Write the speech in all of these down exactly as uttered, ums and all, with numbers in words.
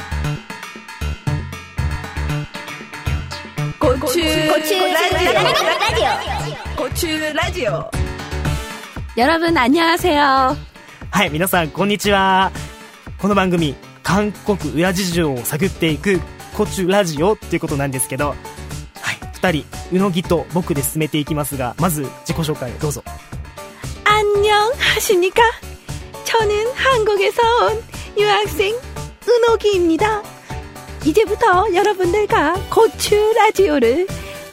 고추라디오。고추라디오。여러분안녕하세요。 はい、皆さんこんにちは。この番組韓国裏事情を探っていくコチュラジオっていうことなんですけど、はい、ふたりうのぎと僕で進めていきますが、まず自己紹介どうぞ。 안녕하십니까。저는한국에서온유학생은옥이입니다。이제부터여러분들과 고추라디오를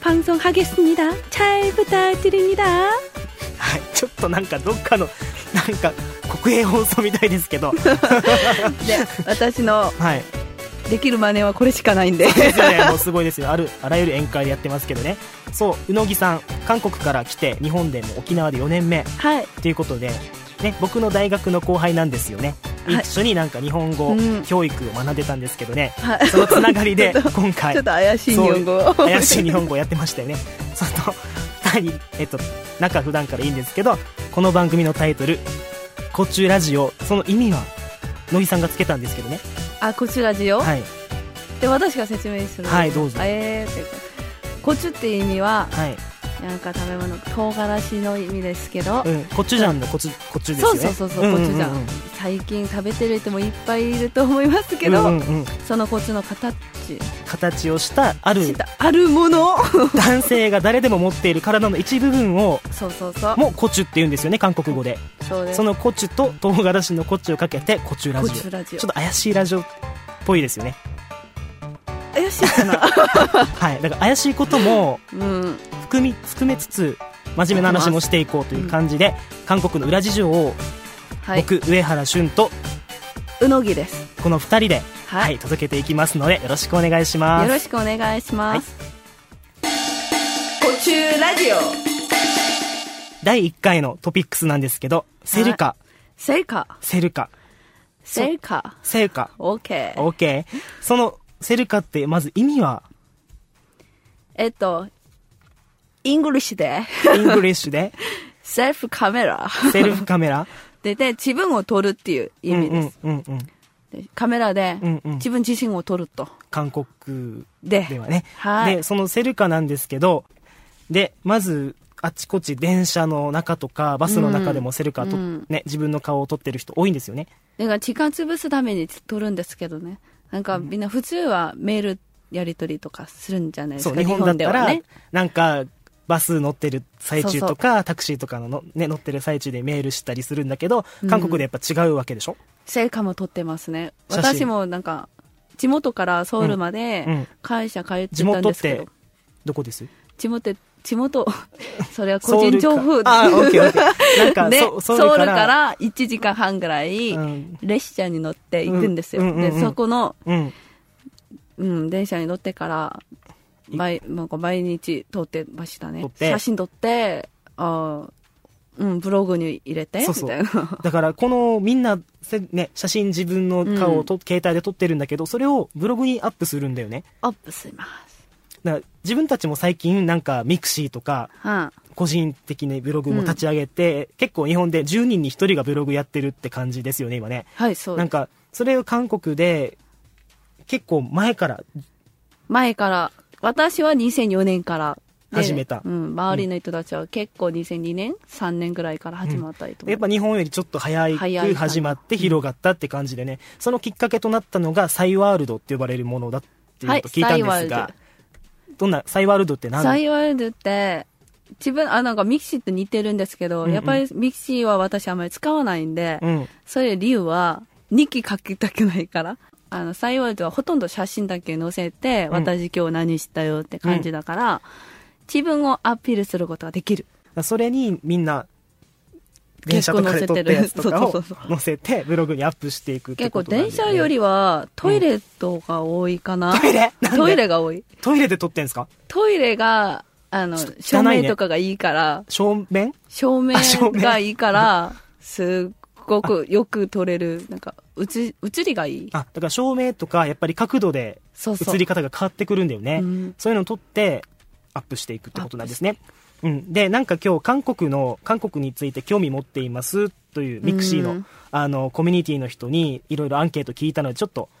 방송하겠습니다. 잘 부탁드립니다. はい、ちょっとなんかどっかのなんか国営放送みたいですけどで私の、 はい、 できる真似はこれしかないんで。 そうですよね、もうすごいですよ。あるあらゆる宴会でやってますけどね。そう、うのぎさん韓国から来て日本でも沖縄でよねんめということで、ね、僕の大学の後輩なんですよね。一緒になんか日本語教育を学んでたんですけどね、はい、そのつながりで今回ちょっと怪しい日本語怪しい日本語をやってましたよね。そのふたり、えっと、仲普段からいいんですけど、この番組のタイトルコチュラジオ、その意味は乃木さんがつけたんですけどね。 あ、コチュラジオ、 はい、 で私が説明する。 はい、どうぞ。 えー、コチュっていう意味は、はい、なんか食べ物、唐辛子の意味ですけど、 うん、コチュジャンのコチュ、コチュですよね。 そうそうそうそう、うんうんうん、コチュジャン。最近食べてる人もいっぱいいると思いますけど、うんうんうん、そのコチュの形形をしたあるあるもの男性が誰でも持っている体の一部分をそうそうそうもうコチュって言うんですよね、韓国語で。 そうです。 そのコチュと唐辛子のコチュをかけてコチュラジオ。 コチュラジオ、 ちょっと怪しいラジオっぽいですよね。 怪しいかなはい、だから怪しいことも含み、含めつつ真面目な話もしていこうという感じで、うん、韓国の裏事情を僕、はい、上原俊とうのぎです。 このふたりで、はいはい、届けていきますのでよろしくお願いします。 よろしくお願いします、 はい、 コチュラジオだいいっかいのトピックスなんですけど、セルカ、はい、 セルカセルカセルカセルカ OK OK。 そのセルカってまず意味はえっとイングリッシュでイングリッシュでセルフカメラセルフカメラで, で自分を撮るっていう意味です、うんうんうんうん、でカメラで自分自身を撮ると、 韓国ではね。 はい、 でそのセルカなんですけど、でまずあちこち電車の中とかバスの中でもセルカと、うんね、自分の顔を撮ってる人多いんですよね。 だから時間潰すために撮るんですけどね、なんかみんな普通はメールやり取りとかするんじゃないですか。 そう、日本だったら、ね、なんかバス乗ってる最中とかそうそうタクシーとかの、ね、乗ってる最中でメールしたりするんだけど、韓国でやっぱ違うわけでしょ。 セルカも撮ってますね。私もなんか地元からソウルまで会社通ってたんですけど、うんうん、地元ってどこです？ 地元地元それは個人情報あー、オッケーオッケー。なんかでソウルからいちじかんはんぐらい列車に乗って行くんですよ、うんうんうんうん、でそこの、うんうん、電車に乗ってから毎, なんか毎日撮ってましたね。写真撮ってあ、うん、ブログに入れてそうそうみたいな。 だからこのみんな、ね、写真自分の顔をと、うん、携帯で撮ってるんだけど、それをブログにアップするんだよね。 アップします。 だから自分たちも最近なんかミクシーとか、うん、個人的なブログも立ち上げて、うん、結構日本でじゅうにんにひとりがブログやってるって感じですよね今ね。 はい、そうです。 なんかそれを韓国で結構前から前から私はにせんよねんから始めた、 うん、周りの人たちは結構にせんにねん、さんねんぐらいから始まったりとか、 うん、やっぱ日本よりちょっと早く始まって広がったって感じでね、うん、そのきっかけとなったのがサイワールドって呼ばれるものだっていうと聞いたんですが、はい、どんなサイワールドって何？ サイワールドって自分あなんかミクシーと似てるんですけど、うんうん、やっぱりミクシーは私あんまり使わないんで、うん、それ理由は日記書きたくないから。あのサイワールドはほとんど写真だけ載せて、うん、私今日何したよって感じだから、うん、自分をアピールすることができる。 それにみんな電車とかで撮ったやつとかを載せてブログにアップしていくってことなんで、ね、 結構電車よりはトイレットが多いかな、 うん、トイレトイレが多い。 トイレで撮ってんすか？トイレがあの照明とかがいいから、 照明照明がいいからすっごくよく撮れる。なんか映りがいい。 あ、だから照明とかやっぱり角度で映り方が変わってくるんだよね。そうそう、うん、そういうのを撮ってアップしていくってことなんですね。うん、でなんか今日韓国の韓国について興味持っていますというミクシーの、うん、あのコミュニティの人にいろいろアンケート聞いたのでちょっと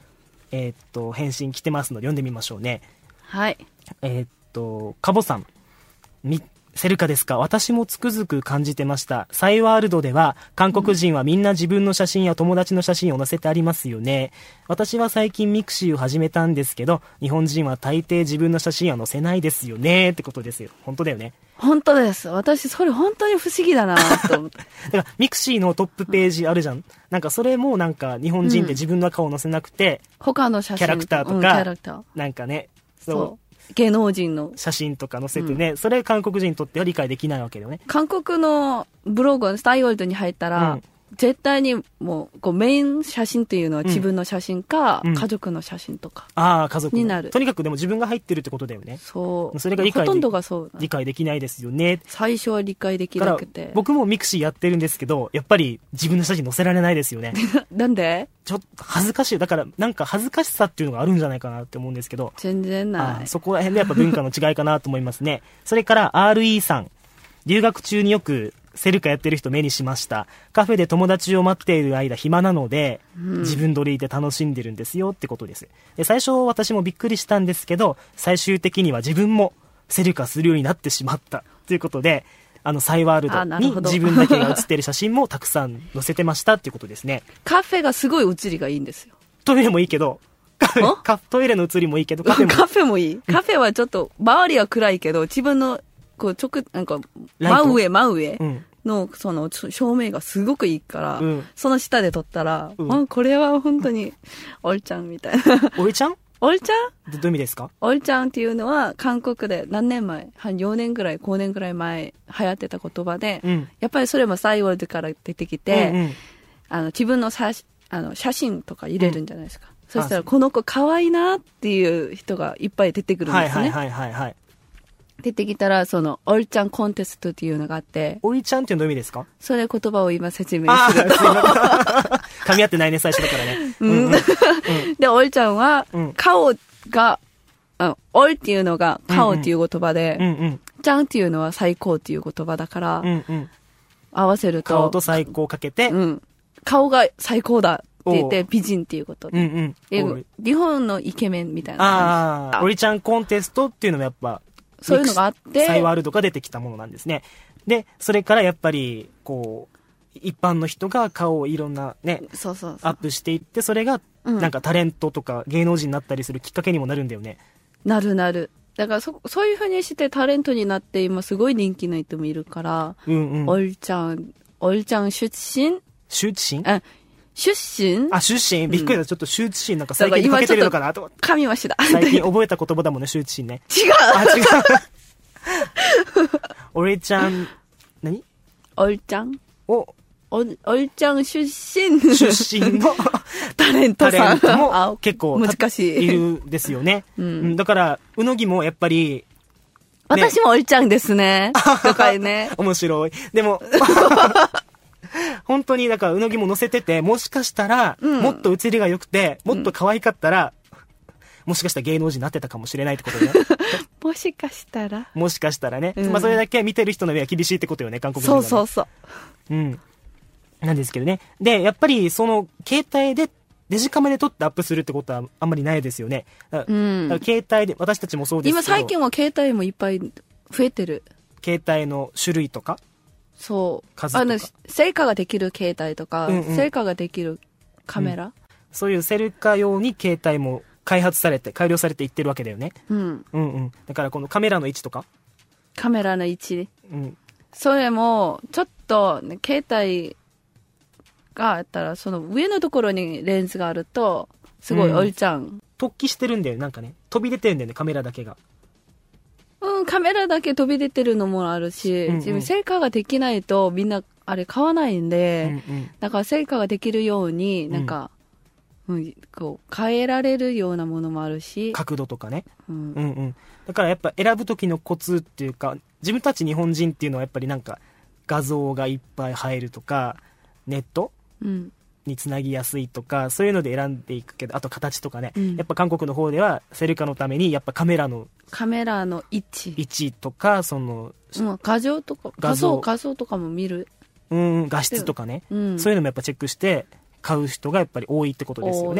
えー、っと返信来てますので読んでみましょうね。 はい。 えー、っとカボさん、みセルカですか。私もつくづく感じてました。サイワールドでは韓国人はみんな自分の写真や友達の写真を載せてありますよね。私は最近ミクシーを始めたんですけど、日本人は大抵自分の写真は載せないですよねってことですよ。本当だよね。 本当です。私それ本当に不思議だなと思ってだからミクシーのトップページあるじゃん、うん、なんかそれもなんか日本人って自分の顔載せなくて、 うん、他の写真キャラクターとか、うん、キャラクターなんかね、 そう、そう芸能人の写真とか載せてね、うん、それ韓国人にとっては理解できないわけだよね。 韓国のブログ、スタイワールドに入ったら、うん、絶対にもうこうメイン写真っていうのは自分の写真か、うん、家族の写真とかになる。 ああ、家族の。とにかくでも自分が入ってるってことだよね。 そう。 それが理解でほとんどがそう理解できないですよね。 最初は理解できなくて。 僕もミクシーやってるんですけど、やっぱり自分の写真載せられないですよね。 なんで？ ちょっと恥ずかしい。だからなんか恥ずかしさっていうのがあるんじゃないかなって思うんですけど。 全然ない。 あそこら辺でやっぱ文化の違いかなと思いますね。それから アールイー さん。留学中によくセルカやってる人目にしました。カフェで友達を待っている間暇なので、うん、自分撮りで楽しんでるんですよってことです。で、最初私もびっくりしたんですけど、最終的には自分もセルカするようになってしまったということで、あのサイワールドに自分だけが写ってる写真もたくさん載せてましたっていうことですね。 カフェがすごい写りがいいんですよ。 トイレもいいけど、トイレの写りもいいけど、カフェもカフェもいい。カフェはちょっと周りは暗いけど、自分のこう直なんか真上真上のその照明がすごくいいから、うん、その下で撮ったら、うん、これは本当にオルちゃんみたいな。 オルちゃん？ オルちゃん？ どういう意味ですか？ オルちゃんっていうのは韓国で何年前、よねんぐらい、ごねんぐらい前流行ってた言葉で、うん、やっぱりそれもサイワールドから出てきて、うんうん、あの自分の写あの写真とか入れるんじゃないですか。うん、そしたらこの子可愛いなっていう人がいっぱい出てくるんですね。 はいはいはいはい、はい。 出てきたら、その、オルちゃんコンテストっていうのがあって。 オルちゃんってどういう意味ですか？ それ言葉を今説明すると。 噛み合ってないね、最初だからね。うんうんうん、 で、オルちゃんは、顔が、あオルっていうのが顔っていう言葉で、うんうん、ちゃんっていうのは最高っていう言葉だから、うんうん、合わせると。 顔と最高かけて、 うん、顔が最高だって言って、美人っていうことで。うんうん、日本のイケメンみたいな感じ。 ああ、オルちゃんコンテストっていうのもやっぱ、 そういうのがあって。 サイワールドが出てきたものなんですね。で、それからやっぱり、こう、一般の人が顔をいろんなね、 そうそうそうアップしていって、それが、なんかタレントとか芸能人になったりするきっかけにもなるんだよね。 なるなる。だからそ、そういうふうにしてタレントになって今すごい人気の人もいるから、うんうん。オルちゃん、オルちゃん出身出身あ出身あ、出身びっくりだ。ちょっと出身なんか最近かけてるのかなと思って。 噛みました。 最近覚えた言葉だもんね、出身ね。 違うあ、違う。オルちゃん、何オルちゃんお、 オルちゃん出身出身のタレントさん。 タレントも結構難しい。 いるですよね。うん、だから、うのぎもやっぱり、 ね、私もオルちゃんですね。とかね。 面白い。でも、本当にだからうのぎも載せてて、もしかしたら、うん、もっと写りが良くてもっと可愛かったら、うん、もしかしたら芸能人になってたかもしれないってことね。 もしかしたらもしかしたらね、うん、まあそれだけ見てる人の目は厳しいってことよね、韓国人は、ね、 そうそうそう、うんなんですけどね。でやっぱりその携帯でデジカメで撮ってアップするってことはあんまりないですよね。だから、うん、だから携帯で、私たちもそうですけど、 今最近は携帯もいっぱい増えてる。 携帯の種類とか、 そう数とか、あのセルカができる携帯とか、うんうん、セルカができるカメラ、うん、 そういうセルカ用に携帯も開発されて改良されていってるわけだよね、うん、うんうんだからこのカメラの位置とかカメラの位置、うん、それもちょっと、ね、携帯があったらその上のところにレンズがあるとすごいオルちゃん、うん、 突起してるんだよね。なんかね飛び出てるんだよね、カメラだけが。 うん、カメラだけ飛び出てるのもあるし、うんうん、自分セルカができないとみんなあれ買わないんで、うんうん、だからセルカができるようになんか、うんうん、こう変えられるようなものもあるし、 角度とかね、うんうんうん、だからやっぱ選ぶ時のコツっていうか、自分たち日本人っていうのはやっぱりなんか画像がいっぱい入るとかネット、うんにつなぎやすいとかそういうので選んでいくけど、あと形とかね、うん、やっぱ韓国の方ではセルカのためにやっぱカメラのカメラの位置位置とかその、 うん、画像とか画像画像とかも見る、 うん画質とかね、うん、そういうのもやっぱチェックして買う人がやっぱり多いってことですよね。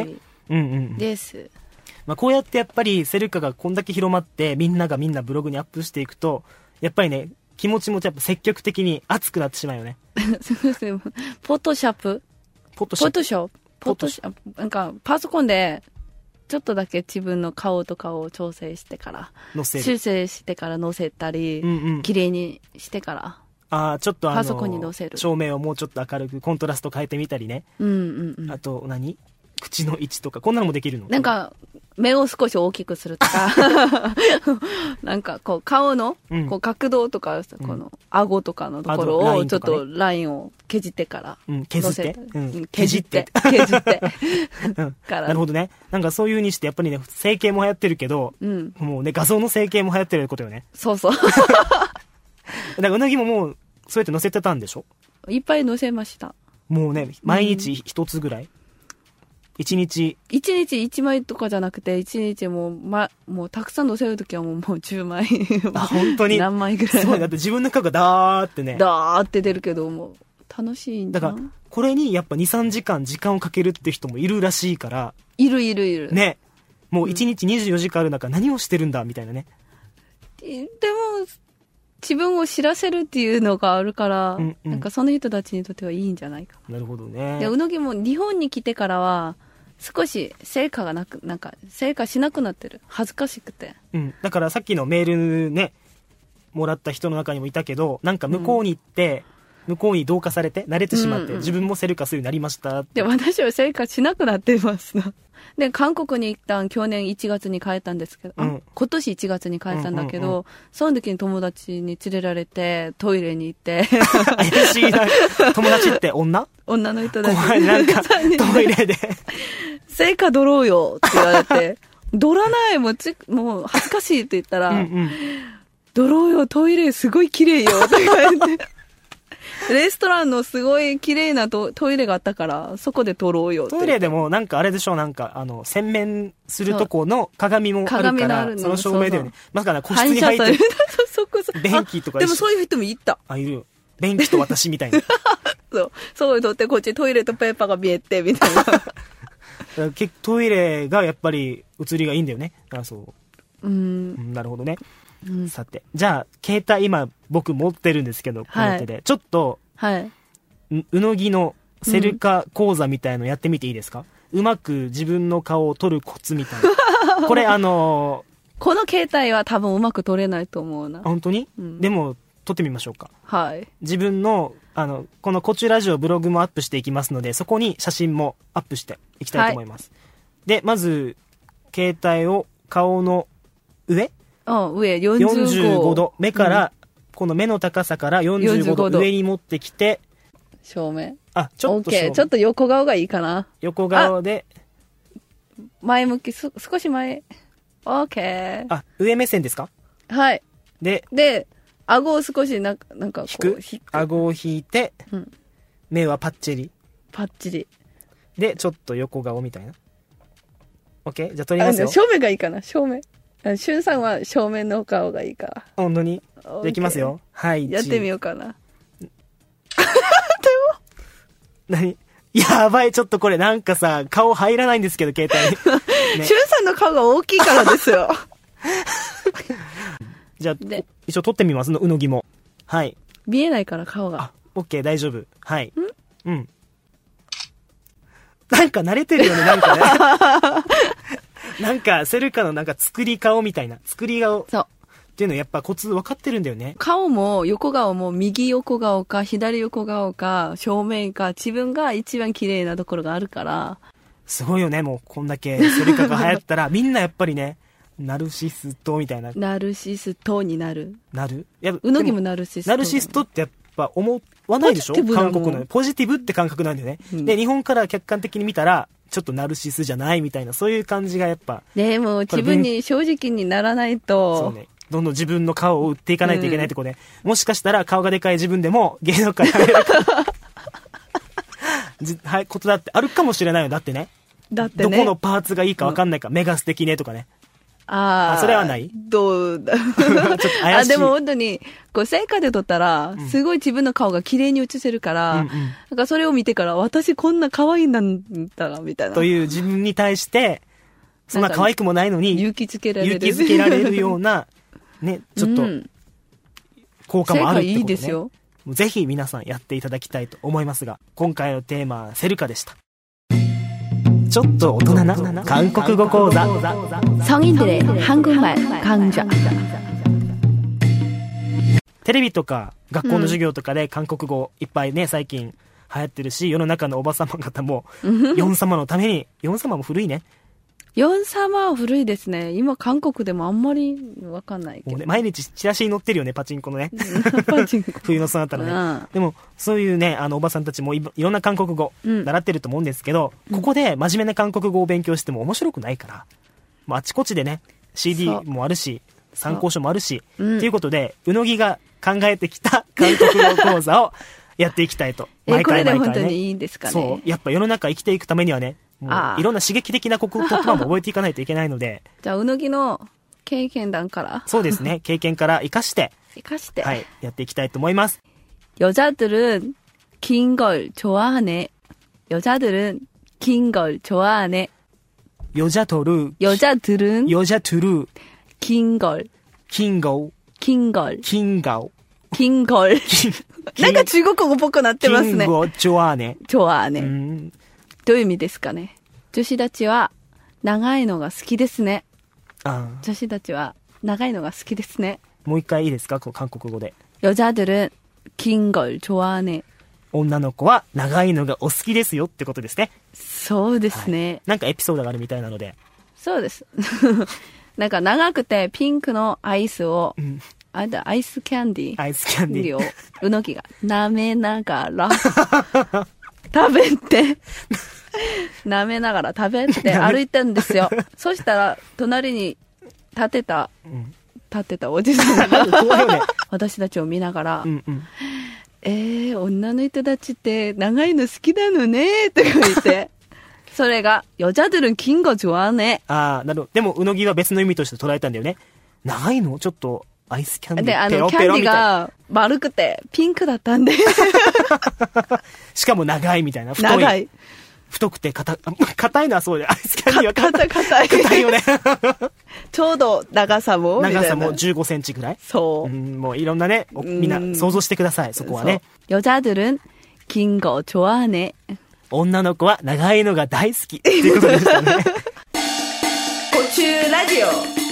うんうん、 です。 まあ、こうやってやっぱりセルカがこんだけ広まってみんながみんなブログにアップしていくとやっぱりね気持ちもやっぱ積極的に熱くなってしまうよね。 そうですね。フォトショップフォトショップフォトショップフォトショップなんかパソコンでちょっとだけ自分の顔とかを調整してから載せる修正してから載せたり、うんうん、綺麗にしてからあちょっとあのパソコンに載せる照明をもうちょっと明るくコントラスト変えてみたりね、 うんうんうん、 あと何口の位置とかこんなのもできるの？ なんか目を少し大きくするとかなんかこう顔のこう角度とか、うん、この顎とかのところをちょっとラインを削ってから、 うん、削って、うん、 削って削ってからなるほどね。なんかそういう風にしてやっぱりね整形も流行ってるけど、うん、もうね画像の整形も流行ってることよね。 そうそうだからうなぎももうそうやって載せてたんでしょ？ いっぱい載せました。 もうね毎日一つぐらい、うん一日一日一枚とかじゃなくて一日もう、ま、もうたくさん載せるときはもう、もうじゅうまいあ本当に何枚ぐらいそうだって自分の顔がダーってねダーって出るけどもう楽しいんだだからこれにやっぱ にさんじかん時間をかけるって人もいるらしいからいるいるいるねもういちにちにじゅうよじかんある中何をしてるんだみたいなね、 うん、でも自分を知らせるっていうのがあるから、うんうん、なんかその人たちにとってはいいんじゃないかなるほどね。 でうなぎも日本に来てからは少し成果がなくなんか成果しなくなってる恥ずかしくて、 うん、だからさっきのメールねもらった人の中にもいたけどなんか向こうに行って、うん、向こうに同化されて慣れてしまって、うんうん、自分もセルカするようになりましたって。 で私は成果しなくなってますで韓国に一旦去年いちがつに帰ったんですけど、うん、今年いちがつに帰ったんだけど、うんうんうん、その時に友達に連れられてトイレに行って怪しいな友達って女女の人だけなんかトイレで成果取ろうよって言われて取らないもうちもう恥ずかしいって言ったらうん、うん、取ろうよトイレすごい綺麗よって言われてレストランのすごい綺麗な ト, トイレがあったからそこで撮ろうよって。 トイレでもなんかあれでしょなんかあの洗面するとこの鏡もあるからのその照明だよね。まさか個室に入ってそこそ便器とかでもそういう人もいた。 あいるよ便器と私みたいなそうそういうのってこっちトイレとペーパーが見えてみたいなトイレがやっぱり映りがいいんだよね。あそううん、うん、なるほどね。うん、さてじゃあ携帯今僕持ってるんですけどこの手で、はい、ちょっと、はい、う, うのぎのセルカ講座みたいのやってみていいですか、うん、うまく自分の顔を撮るコツみたいなこれあのー、この携帯は多分うまく撮れないと思うな。 本当に、うん、でも撮ってみましょうか。 はい。 自分のあのこのコチュラジオブログもアップしていきますのでそこに写真もアップしていきたいと思います、はい、でまず携帯を顔の上あ上よんじゅうご、 よんじゅうごど目から、うん、この目の高さからよんじゅうごど上に持ってきて正面あちょっと正面ちょっと横顔がいいかな。 横顔で前向きす少し前 OK あ上目線ですか。 はいでで顎を少しなんかなんかこう引く顎を引いて、うん、目はパッチリパッチリでちょっと横顔みたいな OK じゃあ撮りますよ。 正面がいいかな正面しゅんさんは正面の顔がいいから。 本当にできますよ。はいやってみようかなでも何やばいちょっとこれなんかさ顔入らないんですけど携帯に、ね、しゅんさんの顔が大きいからですよじゃあ一応撮ってみますのうのぎも。はい見えないから顔が。 あ OK 大丈夫。はいんうんなんか慣れてるよねなんかねなんかセルカのなんか作り顔みたいな作り顔そうっていうのやっぱコツ分かってるんだよね。 顔も横顔も右横顔か左横顔か正面か自分が一番綺麗なところがあるからすごいよね。もうこんだけセルカが流行ったらみんなやっぱりねナルシストみたいなナルシストになるなるやうのぎもナルシストナルシストってやっぱ思わないでしょ韓国のポジティブって感覚なんだよね、うん、で日本から客観的に見たらちょっとナルシスじゃないみたいなそういう感じがやっぱでも自分に正直にならないとそうねどんどん自分の顔を売っていかないといけないってことで、うん、もしかしたら顔がでかい自分でも芸能界に入れるはいことだってあるかもしれないよ。だってねだってねどこのパーツがいいか分かんないか、うん、目が素敵ねとかねああ、 それはない？ どうだ。ちょっと怪しい。 あ、でも本当に、こう、成果で撮ったら、すごい自分の顔が綺麗に映せるから、うんうん、なんかそれを見てから、私こんな可愛いんだな、みたいな。 という自分に対して、そんな可愛くもないのに、 勇気づけられる。 勇気づけられるような、ね、ちょっと、効果もあるってことね。 いいですよ。 ぜひ皆さんやっていただきたいと思いますが、今回のテーマはセルカでした。ちょっと大人な韓国語講座。 성인들의한국말강좌。 テレビとか学校の授業とかで韓国語いっぱいね、最近流行ってるし、世の中のおばさま方も、ヨン様のために、ヨン様も古いね。 ヨン様は古いですね。今韓国でもあんまりわかんないけど。 もうね、毎日チラシに載ってるよね、パチンコのね。 パチンコ。 冬のそなたのね、うん。でも、そういうね、あの、おばさんたちもい、いろんな韓国語、習ってると思うんですけど、うん、ここで真面目な韓国語を勉強しても面白くないから、もうあちこちでね、シーディー もあるし、参考書もあるし、ということで、うのぎが考えてきた韓国語講座をやっていきたいと。 毎回毎回ね。え、これで本当にいいんですかね。 そう。やっぱ世の中生きていくためにはね、もういろんな刺激的な言葉も覚えていかないといけないので。 じゃあ、うのぎの経験談から。 そうですね。経験から活かして。 活かして。 はい。やっていきたいと思います。 여자들은 긴 걸 좋아하네. 여자들은 긴 걸 좋아하네. 여자들은 여자들은 여자들은 긴 걸. 긴 걸. 긴 걸. 긴 걸. 긴 걸. なんか中国語っぽくなってますね。 긴 걸 좋아하네. 좋아하네. 음. どういう意味ですかね。女子たちは長いのが好きですね。ああ、女子たちは長いのが好きですね。 もう一回いいですか、韓国語で。 여자들은 긴 걸 좋아하네. 女の子は長いのがお好きですよってことですね。 そうですね。はい、 なんかエピソードがあるみたいなので。 そうです。なんか長くてピンクのアイスを、うん、あれだ、アイスキャンディー。 アイスキャンディー。 を、うのぎが舐めながら、食べて、舐めながら食べて歩いてんですよ。そしたら、隣に立てた、うん、立てたおじさんが、ね、私たちを見ながら、うんうん、えー、女の人たちって長いの好きなのね、とか言って、それが、여자들은 긴 거 좋아하네。 ああ、なるほど。でも、うのぎは別の意味として捉えたんだよね。長いのちょっと、アイスキャンディー。 で、あの、キャンディーが丸くて、ピンクだったんで。 しかも長いみたいな。太い。 長い。 太くて硬い。硬いのはそうで、アイスキャンディーは硬い。硬い。 硬いよね。 ちょうど長さも。 長さもじゅうごセンチぐらい。 そう。 うん、もういろんなね、みんな想像してください、そこはね。 여자들은 긴 거 좋아하네。 女の子は長いのが大好き。っていうことでしたね。 コチューラジオ。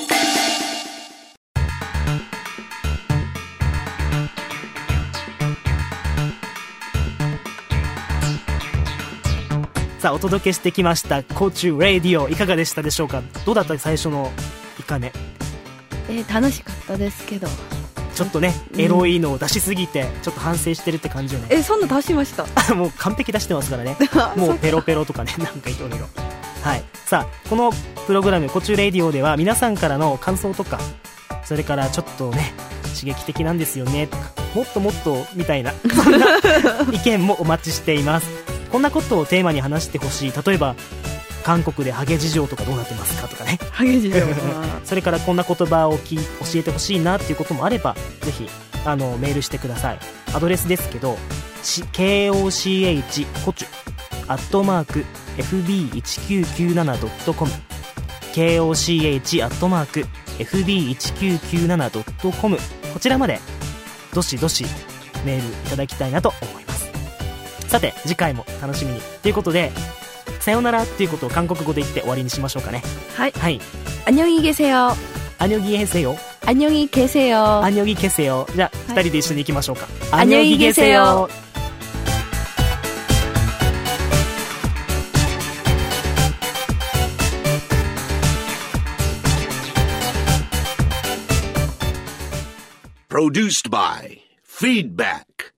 さあ、お届けしてきましたコチュレディオ、いかがでしたでしょうか。どうだった最初のいっかいめ。 えー、楽しかったですけど、 ちょっとね、エロいのを出しすぎてちょっと反省してるって感じよね。 え、そんな出しました。 もう完璧出してますからね。もうペロペロとかね、なんかいろいろ。はい。さあ、このプログラムコチュレディオでは皆さんからの感想とか、それからちょっとね、刺激的なんですよねとか、もっともっとみたいな、そんな意見もお待ちしています。こんなことをテーマに話してほしい。例えば韓国でハゲ事情とかどうなってますかとかね。 ハゲ事情それからこんな言葉をき教えてほしいなっていうこともあれば、ぜひあのメールしてください。アドレスですけど ケーオーシーエイチ コチュアットマーク エフビーいちきゅうきゅうななドットコム ケーオーシーエイチ アットマーク エフビーいちきゅうきゅうななドットコム こちらまでどしどしメールいただきたいなと思います。さて、次回も楽しみにということで、さよならっていうことを韓国語で言って終わりにしましょうかね。 はい、はい。안녕히 계세요。 안녕히 계세요。 안녕히 계세요。 안녕히 계세요。じゃあ、はい、ふたりで一緒に行きましょうか。 안녕히 계세요。 Produced by Feedback.